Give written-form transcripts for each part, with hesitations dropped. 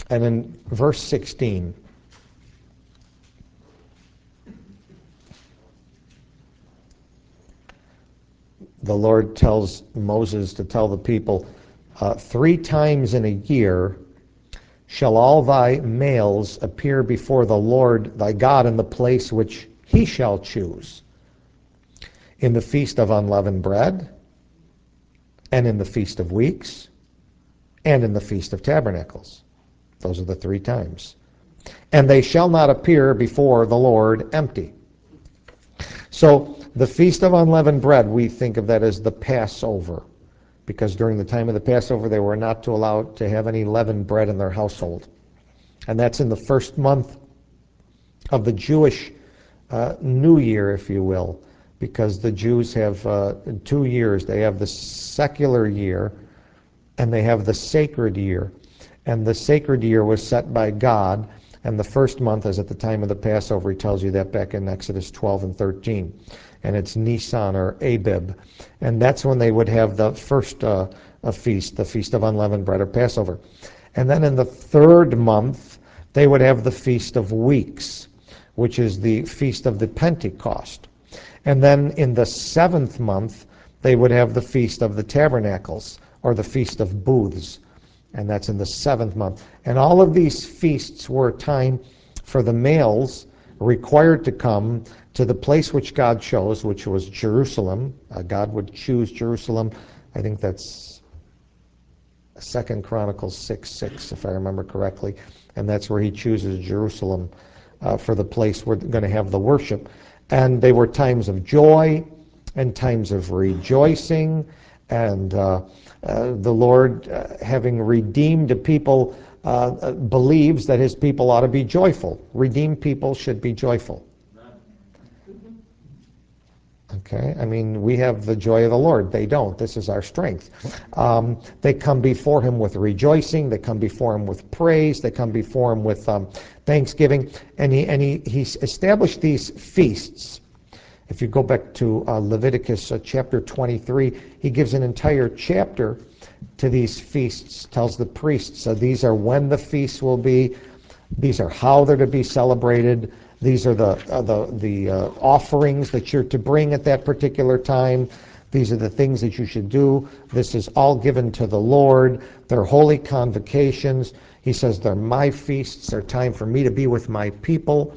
And in verse 16, the Lord tells Moses to tell the people, 3 times in a year shall all thy males appear before the Lord thy God in the place which he shall choose, in the feast of unleavened bread, and in the feast of weeks, and in the feast of tabernacles. Those are the 3 times. And they shall not appear before the Lord empty. So the feast of unleavened bread, we think of that as the Passover, because during the time of the Passover they were not to allow to have any leavened bread in their household. And that's in the first month of the Jewish New Year, if you will, because the Jews have 2 years. They have the secular year and they have the sacred year. And the sacred year was set by God, and the first month is at the time of the Passover. He tells you that back in Exodus 12 and 13. And it's Nisan or Abib. And that's when they would have the first feast, the Feast of Unleavened Bread or Passover. And then in the 3rd month, they would have the Feast of Weeks, which is the Feast of the Pentecost. And then in the 7th month, they would have the Feast of the Tabernacles, or the Feast of Booths, and that's in the 7th month. And all of these feasts were a time for the males required to come to the place which God chose, which was Jerusalem. God would choose Jerusalem. I think that's 2 Chronicles 6:6, if I remember correctly. And that's where he chooses Jerusalem for the place we're going to have the worship. And they were times of joy and times of rejoicing, and the Lord, having redeemed a people, believes that his people ought to be joyful. Redeemed people should be joyful. Okay, I mean, we have the joy of the Lord. They don't. This is our strength. They come before him with rejoicing. They come before him with praise. They come before him with thanksgiving. And he established these feasts. If you go back to Leviticus chapter 23, he gives an entire chapter to these feasts, tells the priests, these are when the feasts will be, these are how they're to be celebrated, these are the offerings that you're to bring at that particular time, these are the things that you should do. This is all given to the Lord. They're holy convocations. He says they're my feasts. They're time for me to be with my people.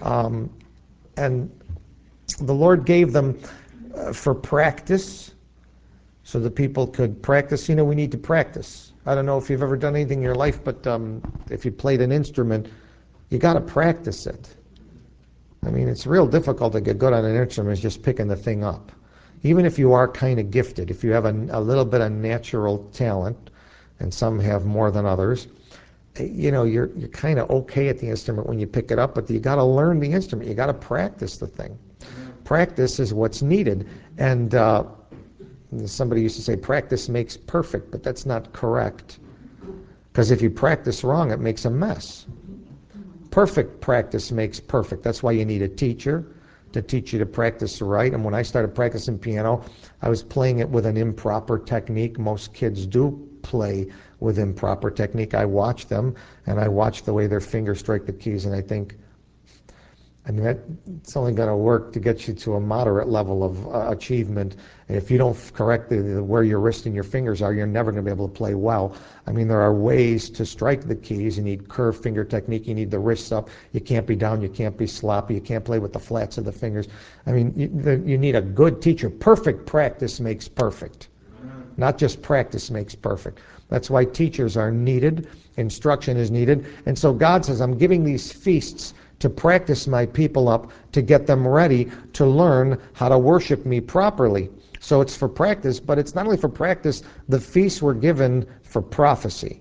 And the Lord gave them for practice, so the people could practice. You know, we need to practice. I don't know if you've ever done anything in your life, but if you played an instrument, you got to practice it. I mean, it's real difficult to get good on an instrument, just picking the thing up. Even if you are kind of gifted, if you have a little bit of natural talent, and some have more than others, you know, you're kind of okay at the instrument when you pick it up, but you got to learn the instrument. You got to practice the thing. Practice is what's needed. And somebody used to say practice makes perfect, but that's not correct. Because if you practice wrong, it makes a mess. Perfect practice makes perfect. That's why you need a teacher to teach you to practice right. And when I started practicing piano, I was playing it with an improper technique. Most kids do play with improper technique. I watch them, and I watch the way their fingers strike the keys, and I think, I mean, it's only going to work to get you to a moderate level of achievement. If you don't correct where your wrist and your fingers are, you're never going to be able to play well. I mean, there are ways to strike the keys. You need curved finger technique. You need the wrists up. You can't be down. You can't be sloppy. You can't play with the flats of the fingers. I mean, you need a good teacher. Perfect practice makes perfect. Not just practice makes perfect. That's why teachers are needed. Instruction is needed. And so God says, I'm giving these feasts to practice my people up, to get them ready to learn how to worship me properly. So it's for practice, but it's not only for practice. The feasts were given for prophecy.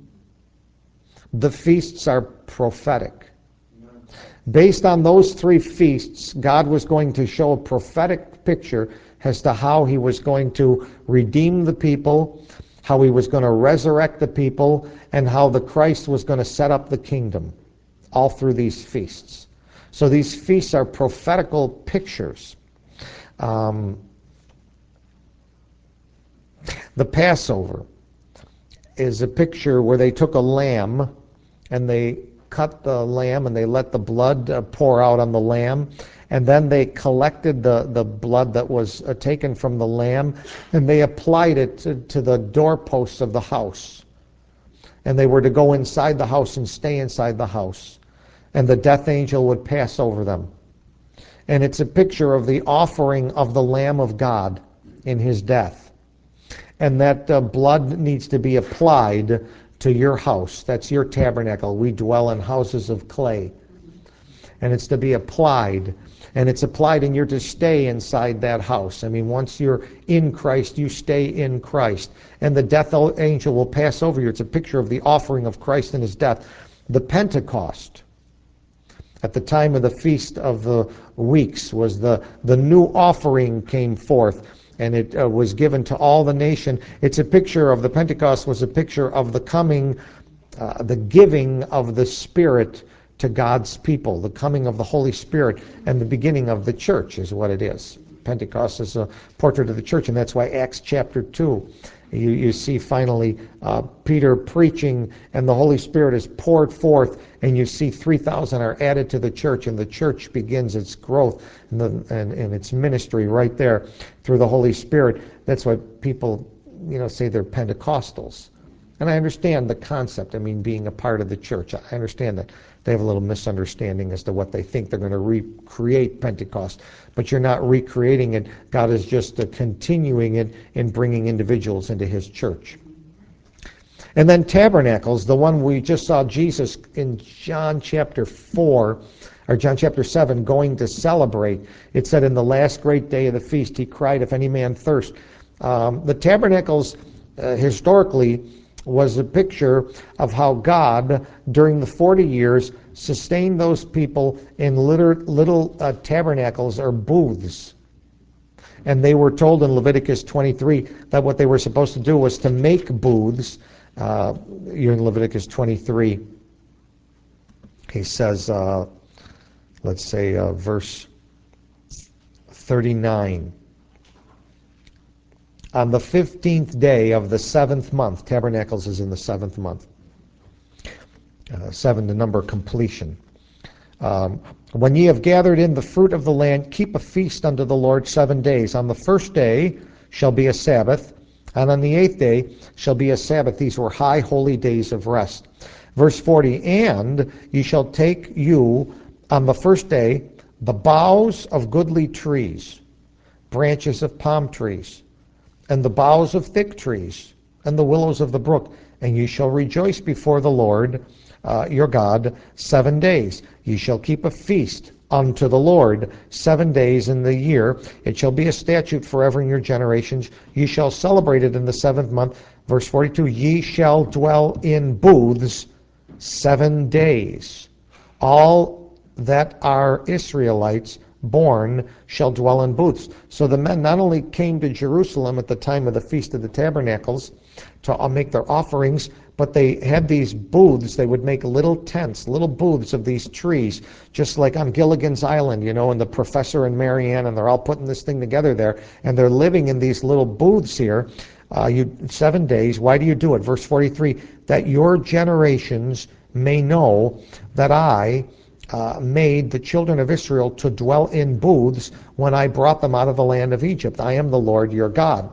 The feasts are prophetic. Based on those 3 feasts, God was going to show a prophetic picture as to how he was going to redeem the people, how he was going to resurrect the people, and how the Christ was going to set up the kingdom, all through these feasts. So these feasts are prophetical pictures. The Passover is a picture where they took a lamb and they cut the lamb and they let the blood pour out on the lamb. And then they collected the blood that was taken from the lamb, and they applied it to the doorposts of the house. And they were to go inside the house and stay inside the house. And the death angel would pass over them. And it's a picture of the offering of the Lamb of God in his death. And that blood needs to be applied to your house. That's your tabernacle. We dwell in houses of clay. And it's to be applied. And it's applied, and you're to stay inside that house. I mean, once you're in Christ, you stay in Christ. And the death angel will pass over you. It's a picture of the offering of Christ in his death. The Pentecost, at the time of the Feast of the Weeks, was the new offering came forth, and it was given to all the nation. It's a picture of the Pentecost was a picture of the coming, the giving of the Spirit to God's people, the coming of the Holy Spirit, and the beginning of the church is what it is. Pentecost is a portrait of the church, and that's why Acts chapter 2, you see finally Peter preaching, and the Holy Spirit is poured forth, and you see 3,000 are added to the church, and the church begins its growth and its ministry right there through the Holy Spirit. That's why people, say they're Pentecostals. And I understand the concept, being a part of the church. I understand that. They have a little misunderstanding as to what they think they're going to recreate Pentecost. But you're not recreating it. God is just continuing it in bringing individuals into his church. And then tabernacles, the one we just saw Jesus in John chapter 4, or John chapter 7, going to celebrate. It said, in the last great day of the feast, he cried, if any man thirst. The tabernacles, historically, was a picture of how God, during the 40 years, sustained those people in little tabernacles or booths. And they were told in Leviticus 23 that what they were supposed to do was to make booths. You're in Leviticus 23. He says, let's say verse 39. On the 15th day of the 7th month, tabernacles is in the 7th month. 7, the number completion. When ye have gathered in the fruit of the land, keep a feast unto the Lord 7 days. On the first day shall be a Sabbath, and on the 8th day shall be a Sabbath. These were high holy days of rest. Verse 40, and ye shall take you on the first day the boughs of goodly trees, branches of palm trees, and the boughs of thick trees, and the willows of the brook, and ye shall rejoice before the Lord your God 7 days. Ye shall keep a feast unto the Lord 7 days in the year. It shall be a statute forever in your generations. Ye shall celebrate it in the 7th month. Verse 42, ye shall dwell in booths 7 days. All that are Israelites born shall dwell in booths. So the men not only came to Jerusalem at the time of the Feast of the Tabernacles to make their offerings, but they had these booths. They would make little tents, little booths of these trees, just like on Gilligan's Island, and the Professor and Marianne, and they're all putting this thing together there, and they're living in these little booths here. 7 days. Why do you do it? Verse 43, that your generations may know that I made the children of Israel to dwell in booths when I brought them out of the land of Egypt. I am the Lord your God.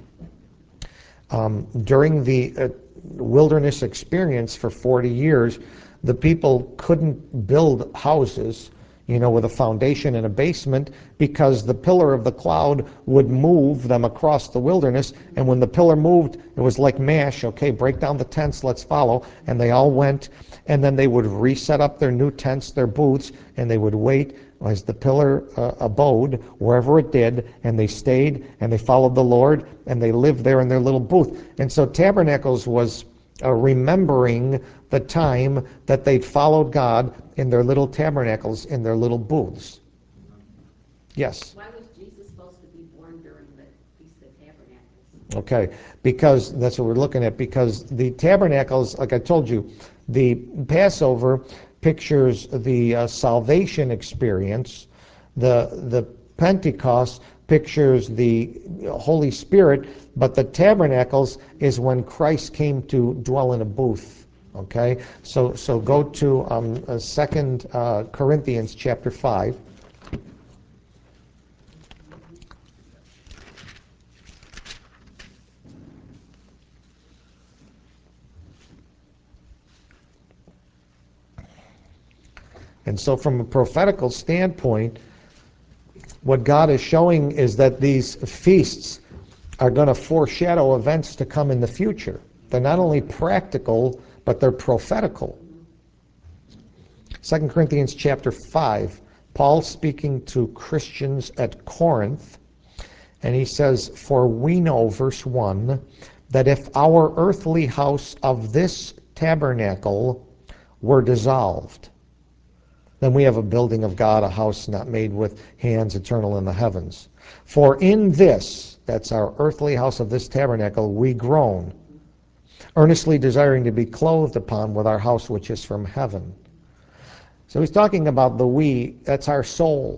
During the wilderness experience for 40 years, the people couldn't build houses, with a foundation and a basement, because the pillar of the cloud would move them across the wilderness. And when the pillar moved, it was like MASH. Okay, break down the tents, let's follow. And they all went, and then they would reset up their new tents, their booths, and they would wait as the pillar abode wherever it did, and they stayed, and they followed the Lord, and they lived there in their little booth. And so tabernacles was remembering the time that they'd followed God in their little tabernacles, in their little booths. Yes? Why was Jesus supposed to be born during the Feast of Tabernacles? Okay, because that's what we're looking at, because the tabernacles, like I told you, the Passover pictures the salvation experience. The Pentecost pictures the Holy Spirit, but the tabernacles is when Christ came to dwell in a booth. Okay, so go to 2 Corinthians chapter 5. And so from a prophetical standpoint, what God is showing is that these feasts are going to foreshadow events to come in the future. They're not only practical, but they're prophetical. 2 Corinthians chapter 5, Paul speaking to Christians at Corinth, and he says, "For we know," verse 1, "that if our earthly house of this tabernacle were dissolved," then we have a building of God, a house not made with hands, eternal in the heavens. "For in this," that's our earthly house of this tabernacle, "we groan, earnestly desiring to be clothed upon with our house which is from heaven." So he's talking about the we, that's our soul.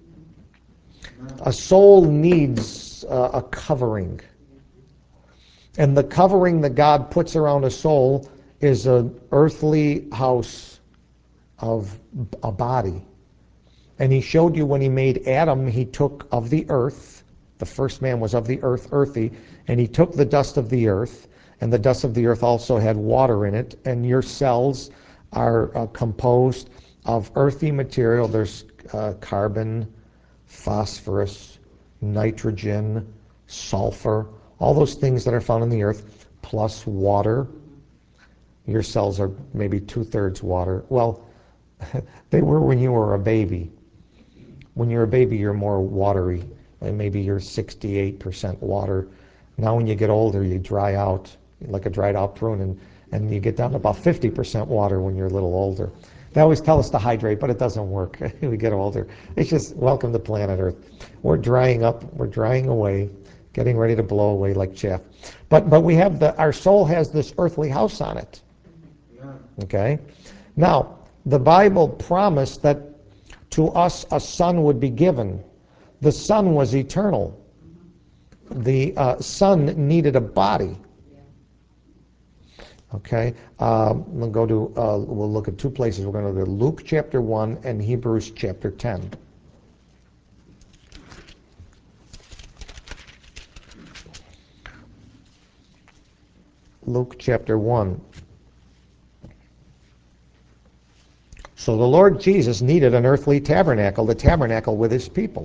A soul needs a covering. And the covering that God puts around a soul is an earthly house of a body. And he showed you when he made Adam, he took of the earth, the first man was of the earth, earthy, and he took the dust of the earth, and the dust of the earth also had water in it, and your cells are composed of earthy material. There's carbon, phosphorus, nitrogen, sulfur, all those things that are found in the earth, plus water. Your cells are maybe 2/3 water. Well, they were when you were a baby. When you're a baby, you're more watery, and maybe you're 68% water. Now when you get older, you dry out like a dried out prune, and you get down to about 50% water when you're a little older. They always tell us to hydrate, but it doesn't work. We get older. It's just welcome to planet Earth. We're drying up, we're drying away, getting ready to blow away like chaff. But we have our soul has this earthly house on it. Okay? Now, the Bible promised that to us a son would be given. The son was eternal. The son needed a body. Okay, we'll go to. We'll look at two places. We're going to go to Luke chapter 1 and Hebrews chapter 10. Luke chapter 1. So the Lord Jesus needed an earthly tabernacle, the tabernacle with his people.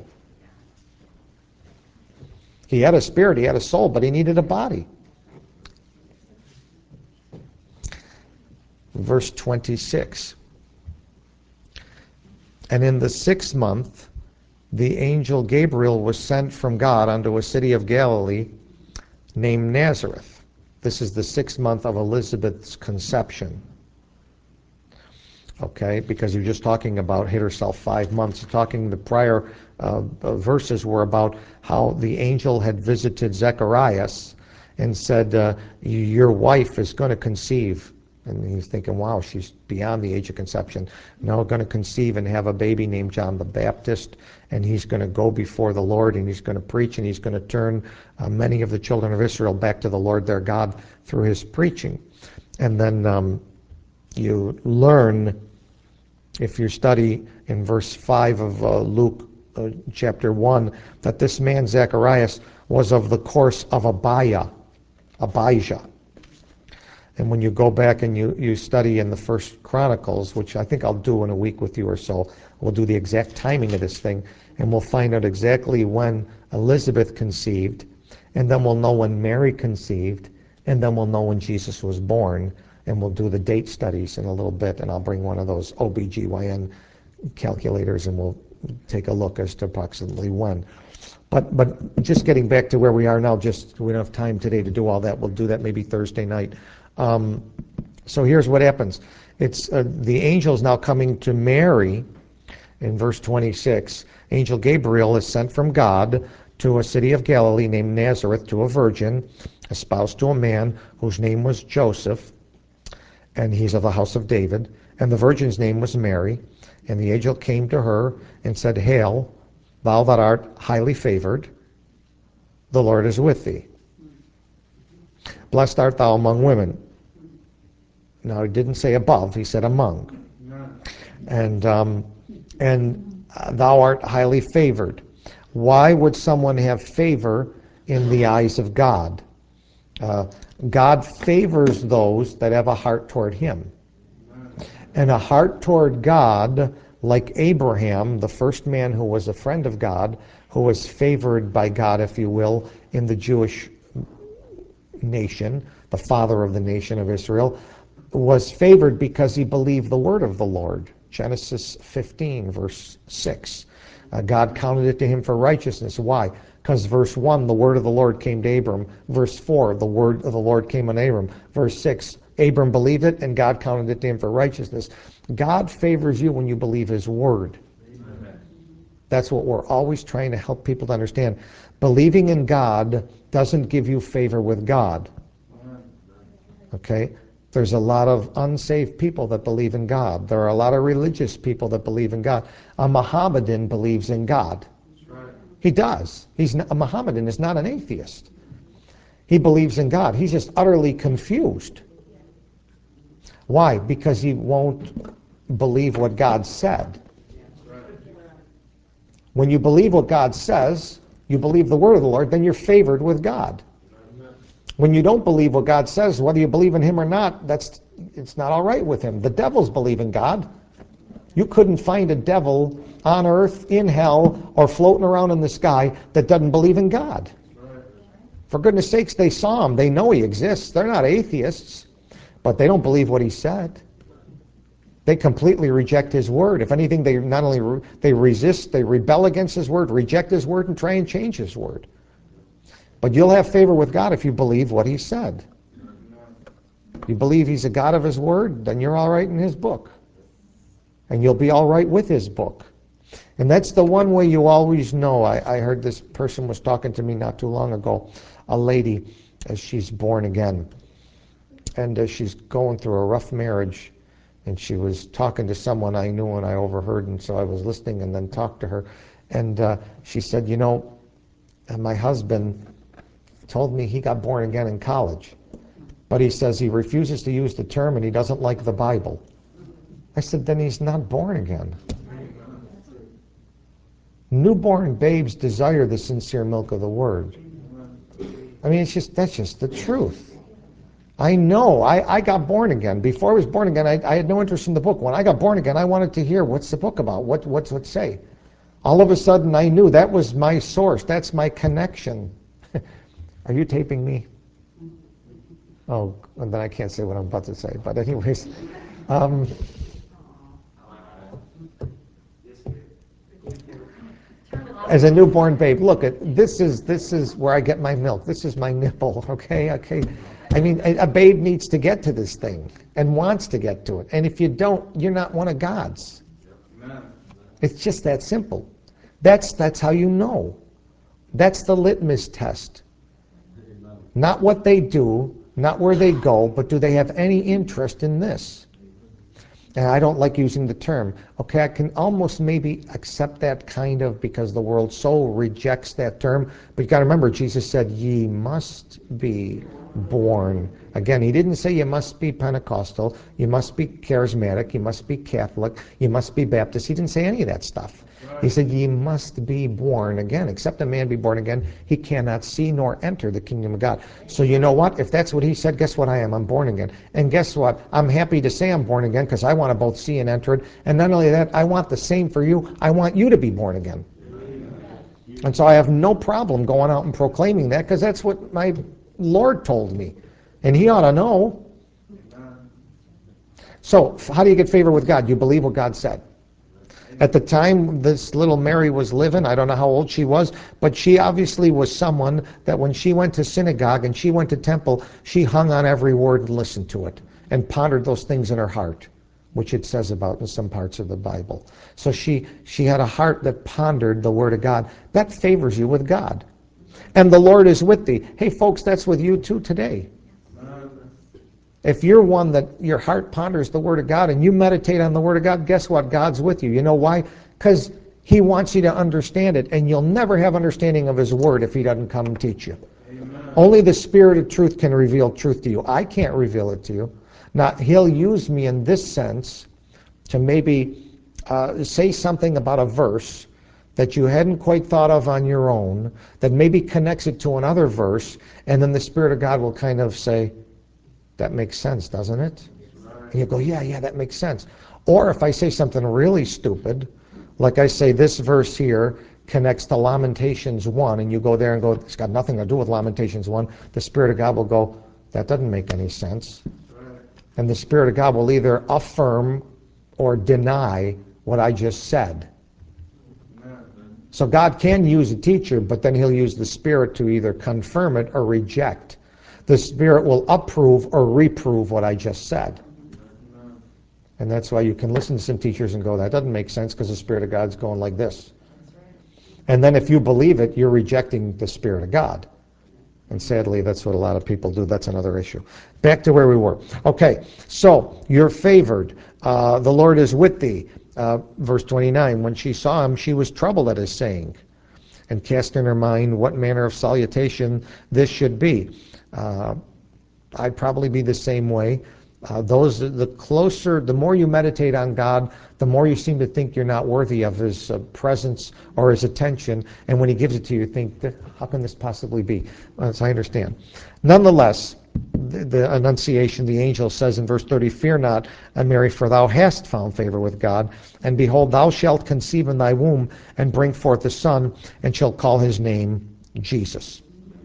He had a spirit, he had a soul, but he needed a body. Verse 26. "And in the 6th month, the angel Gabriel was sent from God unto a city of Galilee named Nazareth." This is the 6th month of Elizabeth's conception. Okay, because you're just talking about hid herself 5 months. Talking the prior verses were about how the angel had visited Zacharias and said, "Your wife is going to conceive." And he's thinking, wow, she's beyond the age of conception. Now going to conceive and have a baby named John the Baptist, and he's going to go before the Lord, and he's going to preach, and he's going to turn many of the children of Israel back to the Lord their God through his preaching. And then you learn, if you study in verse 5 of Luke chapter 1, that this man Zacharias was of the course of Abijah. And when you go back and you study in the First Chronicles, which I think I'll do in a week with you or so, we'll do the exact timing of this thing, and we'll find out exactly when Elizabeth conceived, and then we'll know when Mary conceived, and then we'll know when Jesus was born, and we'll do the date studies in a little bit, and I'll bring one of those OBGYN calculators, and we'll take a look as to approximately when. But just getting back to where we are now, just we don't have time today to do all that. We'll do that maybe Thursday night. So here's what happens. It's the angel's now coming to Mary in verse 26. Angel Gabriel is sent from God to a city of Galilee named Nazareth to a virgin, espoused to a man whose name was Joseph, and he's of the house of David. And the virgin's name was Mary. And the angel came to her and said, "Hail, thou that art highly favored, the Lord is with thee. Blessed art thou among women." Now, he didn't say above, he said among. And thou art highly favored. Why would someone have favor in the eyes of God? God favors those that have a heart toward him. And a heart toward God, like Abraham, the first man who was a friend of God, who was favored by God, if you will, in the Jewish nation, the father of the nation of Israel, was favored because he believed the word of the Lord. Genesis 15, verse 6. God counted it to him for righteousness. Why? Because verse 1, the word of the Lord came to Abram. Verse 4, the word of the Lord came on Abram. Verse 6, Abram believed it, and God counted it to him for righteousness. God favors you when you believe his word. Amen. That's what we're always trying to help people to understand. Believing in God doesn't give you favor with God. Okay? There's a lot of unsaved people that believe in God. There are a lot of religious people that believe in God. A Mohammedan believes in God. He does. A Mohammedan is not an atheist. He believes in God. He's just utterly confused. Why? Because he won't believe what God said. When you believe what God says, you believe the word of the Lord, then you're favored with God. When you don't believe what God says, whether you believe in him or not, it's not all right with him. The devils believe in God. You couldn't find a devil on earth, in hell, or floating around in the sky that doesn't believe in God. For goodness sakes, they saw him. They know he exists. They're not atheists, but they don't believe what he said. They completely reject his word. If anything, they not only they resist, they rebel against his word, reject his word, and try and change his word. But you'll have favor with God if you believe what he said. You believe he's a God of his word, then you're all right in his book. And you'll be all right with his book. And that's the one way you always know. I heard this person was talking to me not too long ago, a lady, as she's born again. And she's going through a rough marriage. And she was talking to someone I knew and I overheard, and so I was listening and then talked to her. And she said, you know, my husband told me he got born again in college. But he says he refuses to use the term and he doesn't like the Bible. I said, then he's not born again. Newborn babes desire the sincere milk of the word. I mean, that's just the truth. I know. I got born again. Before I was born again, I had no interest in the book. When I got born again, I wanted to hear what's the book about, what's it say. All of a sudden, I knew that was my source. That's my connection. Are you taping me? Oh, and then I can't say what I'm about to say. But anyways, as a newborn babe, look, this is where I get my milk. This is my nipple, okay? I mean, a babe needs to get to this thing and wants to get to it. And if you don't, you're not one of God's. It's just that simple. That's how you know. That's the litmus test. Not what they do, not where they go, but do they have any interest in this? And I don't like using the term. Okay, I can almost maybe accept that kind of because the world so rejects that term. But you got to remember, Jesus said, ye must be born. Again, he didn't say you must be Pentecostal, you must be charismatic, you must be Catholic, you must be Baptist. He didn't say any of that stuff. He said, ye must be born again. Except a man be born again, he cannot see nor enter the kingdom of God. So you know what? If that's what he said, guess what I am? I'm born again. And guess what? I'm happy to say I'm born again because I want to both see and enter it. And not only that, I want the same for you. I want you to be born again. And so I have no problem going out and proclaiming that because that's what my Lord told me. And he ought to know. So how do you get favor with God? You believe what God said. At the time this little Mary was living, I don't know how old she was, but she obviously was someone that when she went to synagogue and she went to temple, she hung on every word and listened to it and pondered those things in her heart, which it says about in some parts of the Bible. So she had a heart that pondered the word of God. That favors you with God. And the Lord is with thee. Hey, folks, that's with you too today. If you're one that your heart ponders the Word of God and you meditate on the Word of God, guess what? God's with you. You know why? Because he wants you to understand it, and you'll never have understanding of his Word if he doesn't come and teach you. Amen. Only the Spirit of truth can reveal truth to you. I can't reveal it to you. Now, he'll use me in this sense to maybe say something about a verse that you hadn't quite thought of on your own, that maybe connects it to another verse, and then the Spirit of God will kind of say, that makes sense, doesn't it? And you go, yeah, that makes sense. Or if I say something really stupid, like I say this verse here connects to Lamentations 1, and you go there and go, it's got nothing to do with Lamentations 1, the Spirit of God will go, that doesn't make any sense. And the Spirit of God will either affirm or deny what I just said. So God can use a teacher, but then he'll use the Spirit to either confirm it or reject. The Spirit will approve or reprove what I just said. And that's why you can listen to some teachers and go, that doesn't make sense because the Spirit of God's going like this. And then if you believe it, you're rejecting the Spirit of God. And sadly, that's what a lot of people do. That's another issue. Back to where we were. Okay, so you're favored. The Lord is with thee. Verse 29, when she saw him, she was troubled at his saying, and cast in her mind what manner of salutation this should be. I'd probably be the same way. The more you meditate on God, the more you seem to think you're not worthy of his presence or his attention. And when he gives it to you, you think, how can this possibly be? So I understand. Nonetheless, the Annunciation, the angel says in verse 30, fear not, Mary, for thou hast found favor with God. And behold, thou shalt conceive in thy womb and bring forth a son, and shall call his name Jesus.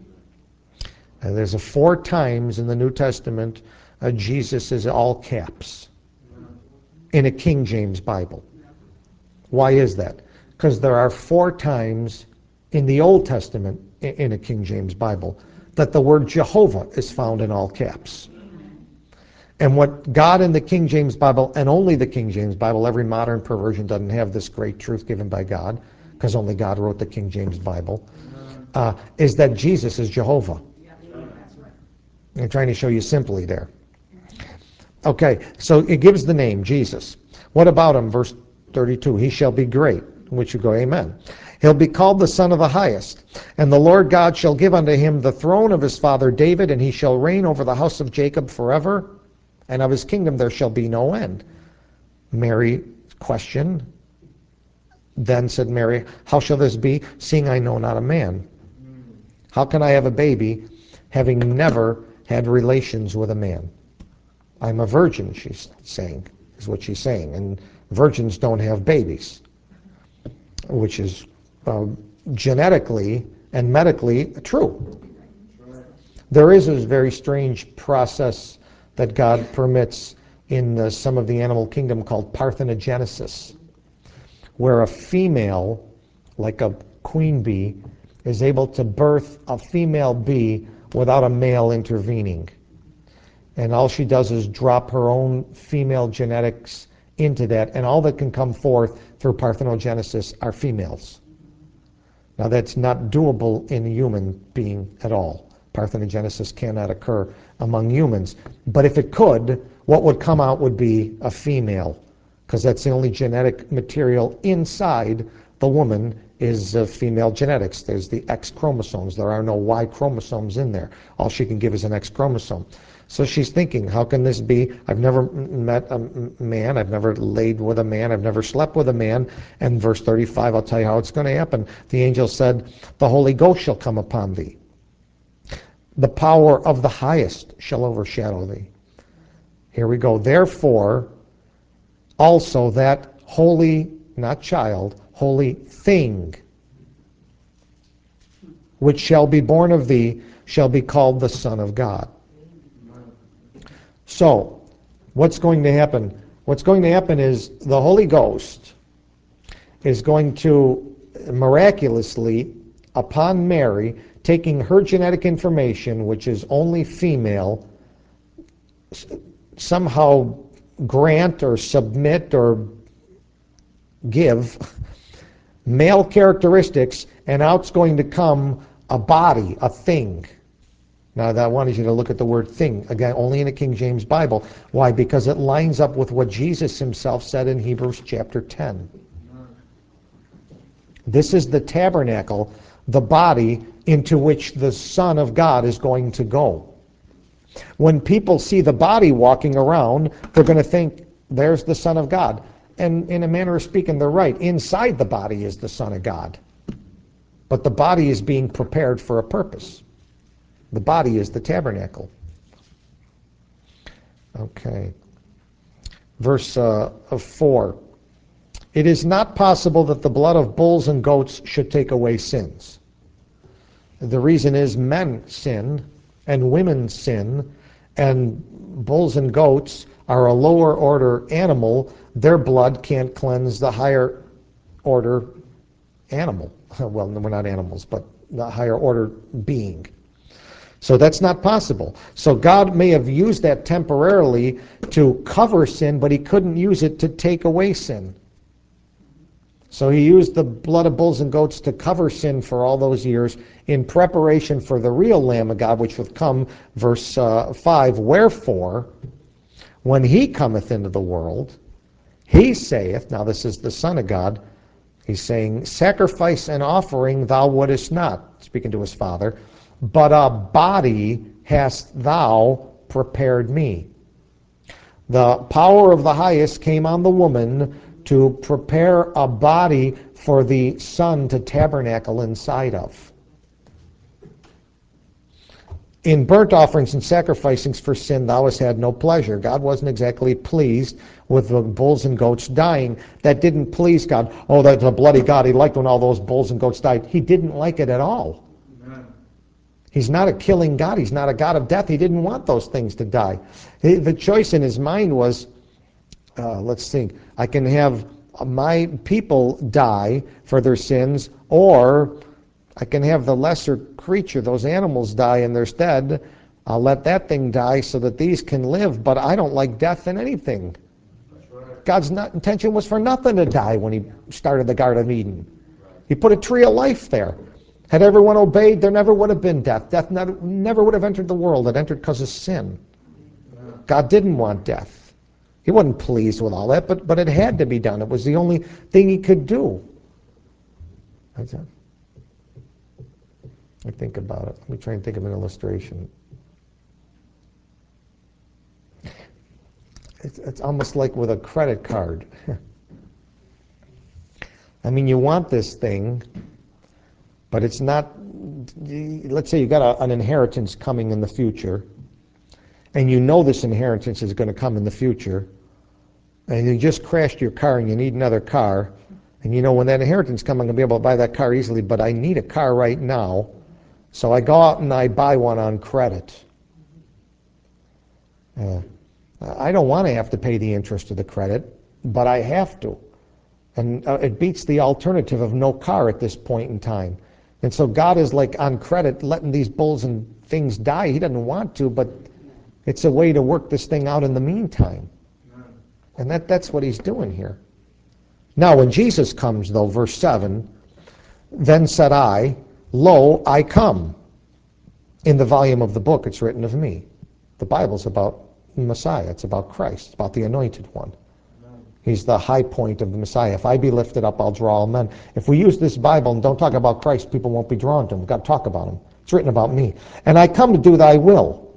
And there's 4 times in the New Testament Jesus is all caps in a King James Bible. Why is that? Because there are 4 times in the Old Testament in a King James Bible that the word Jehovah is found in all caps. And what God in the King James Bible, and only the King James Bible, every modern perversion doesn't have this great truth given by God, because only God wrote the King James Bible, is that Jesus is Jehovah. I'm trying to show you simply there. Okay, so it gives the name, Jesus. What about him? Verse 32, he shall be great, which you go, amen. He'll be called the Son of the Highest, and the Lord God shall give unto him the throne of his father David, and he shall reign over the house of Jacob forever, and of his kingdom there shall be no end. Mary questioned. Then said Mary, how shall this be, seeing I know not a man? How can I have a baby, having never had relations with a man? I'm a virgin, she's saying, is what she's saying. And virgins don't have babies, which is genetically and medically true. There is a very strange process that God permits in some of the animal kingdom called parthenogenesis, where a female, like a queen bee, is able to birth a female bee without a male intervening. And all she does is drop her own female genetics into that, and all that can come forth through parthenogenesis are females. Now that's not doable in a human being at all. Parthenogenesis cannot occur among humans. But if it could, what would come out would be a female, because that's the only genetic material inside the woman is female genetics. There's the X chromosomes. There are no Y chromosomes in there. All she can give is an X chromosome. So she's thinking, how can this be? I've never met a man. I've never laid with a man. I've never slept with a man. And verse 35, I'll tell you how it's going to happen. The angel said, the Holy Ghost shall come upon thee. The power of the highest shall overshadow thee. Here we go. Therefore, also that holy, not child, holy thing, which shall be born of thee, shall be called the Son of God. So, what's going to happen? What's going to happen is the Holy Ghost is going to miraculously, upon Mary, taking her genetic information, which is only female, somehow grant or submit or give male characteristics, and out's going to come a body, a thing. Now, I wanted you to look at the word thing, again, only in the King James Bible. Why? Because it lines up with what Jesus himself said in Hebrews chapter 10. This is the tabernacle, the body into which the Son of God is going to go. When people see the body walking around, they're going to think, there's the Son of God. And in a manner of speaking, they're right. Inside the body is the Son of God. But the body is being prepared for a purpose. The body is the tabernacle. Okay. Verse 4. It is not possible that the blood of bulls and goats should take away sins. The reason is men sin and women sin, and bulls and goats are a lower order animal. Their blood can't cleanse the higher order animal. Well, we're not animals, but the higher order being. So that's not possible. So God may have used that temporarily to cover sin, but he couldn't use it to take away sin. So he used the blood of bulls and goats to cover sin for all those years in preparation for the real Lamb of God, which would come, verse 5, wherefore, when he cometh into the world, he saith, now this is the Son of God, he's saying, sacrifice and offering thou wouldest not, speaking to his Father, but a body hast thou prepared me. The power of the highest came on the woman to prepare a body for the Son to tabernacle inside of. In burnt offerings and sacrificings for sin thou hast had no pleasure. God wasn't exactly pleased with the bulls and goats dying. That didn't please God. Oh, that's a bloody God. He liked when all those bulls and goats died. He didn't like it at all. Amen. He's not a killing God. He's not a God of death. He didn't want those things to die. The choice in his mind was, let's think, I can have my people die for their sins, or I can have the lesser creature, those animals, die in their stead. I'll let that thing die so that these can live, but I don't like death in anything. Right. God's intention was for nothing to die when he started the Garden of Eden. Right. He put a tree of life there. Had everyone obeyed, there never would have been death. Death never would have entered the world. It entered because of sin. Yeah. God didn't want death. He wasn't pleased with all that, but it had to be done. It was the only thing he could do. That's it. I think about it. Let me try and think of an illustration. It's almost like with a credit card. I mean, you want this thing, but it's not, let's say you got an inheritance coming in the future, and you know this inheritance is going to come in the future, and you just crashed your car and you need another car, and you know when that inheritance comes, I'm going to be able to buy that car easily, but I need a car right now. So I go out and I buy one on credit. I don't want to have to pay the interest of the credit, but I have to. And it beats the alternative of no car at this point in time. And so God is like on credit letting these bulls and things die. He doesn't want to, but it's a way to work this thing out in the meantime. And that's what he's doing here. Now when Jesus comes, though, verse 7, then said I, lo, I come. In the volume of the book, it's written of me. The Bible's about Messiah. It's about Christ. It's about the anointed one. He's the high point of the Messiah. If I be lifted up, I'll draw all men. If we use this Bible and don't talk about Christ, people won't be drawn to him. We've got to talk about him. It's written about me. And I come to do thy will.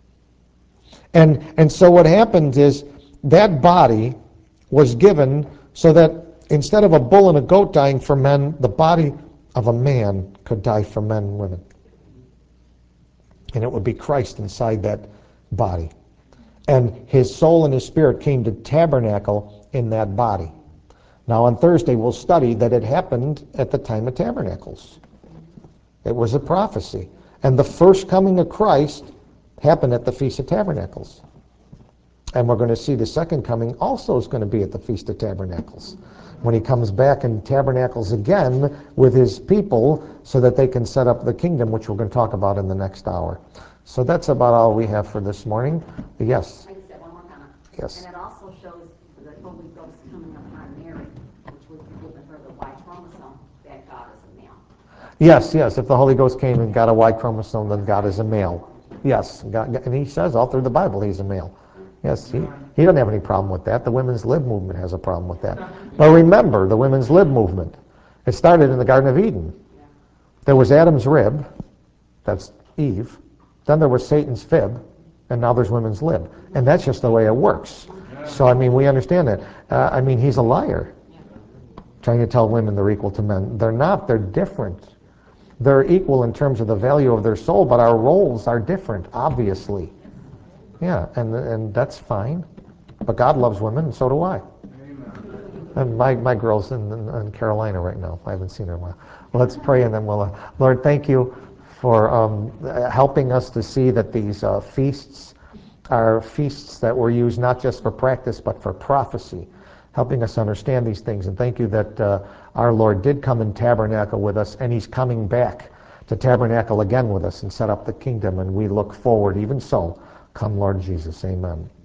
And so what happened is that body was given so that instead of a bull and a goat dying for men, the body of a man could die for men and women. And it would be Christ inside that body. And his soul and his spirit came to tabernacle in that body. Now on Thursday we'll study that it happened at the time of tabernacles. It was a prophecy. And the first coming of Christ happened at the Feast of Tabernacles. And we're going to see the second coming also is going to be at the Feast of Tabernacles, when he comes back and tabernacles again with his people so that they can set up the kingdom, which we're going to talk about in the next hour. So that's about all we have for this morning. Yes? I just have one more comment. Yes. And it also shows the Holy Ghost coming upon Mary, which would be giving her the Y chromosome, that God is a male. Yes. If the Holy Ghost came and got a Y chromosome, then God is a male. Yes. God, and he says all through the Bible he's a male. Yes, he doesn't have any problem with that. The women's lib movement has a problem with that. But remember, the women's lib movement, it started in the Garden of Eden. There was Adam's rib, that's Eve. Then there was Satan's fib, and now there's women's lib. And that's just the way it works. So, I mean, we understand that. I mean, he's a liar, trying to tell women they're equal to men. They're not. They're different. They're equal in terms of the value of their soul, but our roles are different, obviously. Yeah, and that's fine. But God loves women, and so do I. And my girl's in Carolina right now. I haven't seen her in a while. Well, let's pray, and then we'll... Lord, thank you for helping us to see that these feasts are feasts that were used not just for practice, but for prophecy, helping us understand these things. And thank you that our Lord did come and tabernacle with us, and he's coming back to tabernacle again with us and set up the kingdom, and we look forward even so. Come, Lord Jesus. Amen.